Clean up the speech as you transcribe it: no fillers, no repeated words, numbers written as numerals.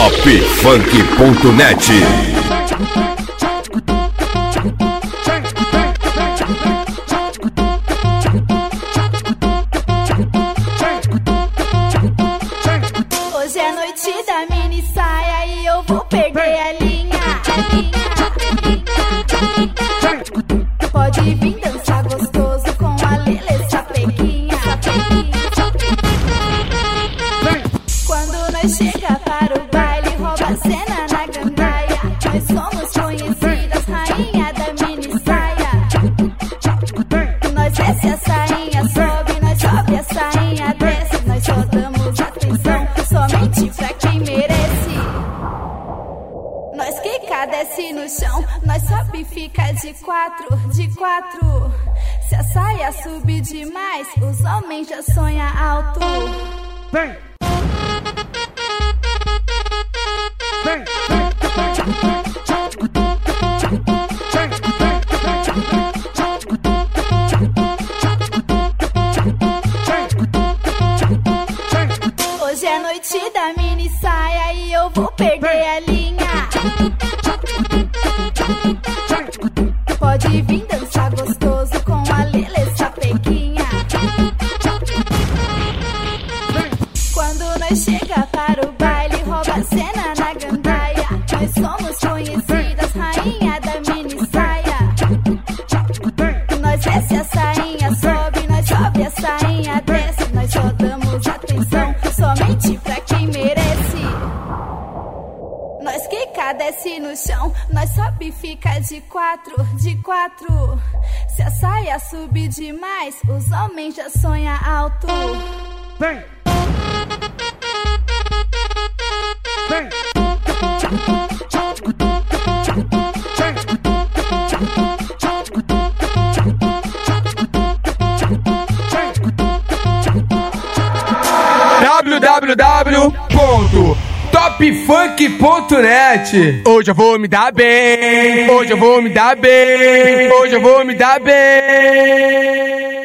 Topfunk.net. Hoje é noite da mini saia e eu vou perder a linha. Pode vir dançar gostoso com a Lelê Sapequinha. Quando nós chega para o baile, rouba a cena na gandaia. Nós somos conhecidas, rainha da mini saia. Nós desce a sainha, sobe, nós sobe a sainha, desce. Nós só damos atenção somente pra quem merece. Nós quica, desce no chão, nós sobe e fica de quatro, de quatro. Se a saia subir demais, os homens já sonham alto. Vem! Vem! Hoje é noite da mini saia e eu vou perder a linha. Pode vir dançar gostoso com a Lelê Sapequinha. Quando nós chega para o baile, rouba a cena na gandaia. Nós somos conhecidas, rainha da mini saia. Nós desce a sainha, sobe, nós sobe a sainha, desce. Nós só damos atenção somente pra quem merece. Nós quica, desce no chão, nós sobe e fica de quatro, de quatro. Se a saia subir demais, os homens já sonham alto. Vem! Vem! www.topfunk.net. Hoje eu vou me dar bem, hoje eu vou me dar bem, hoje eu vou me dar bem.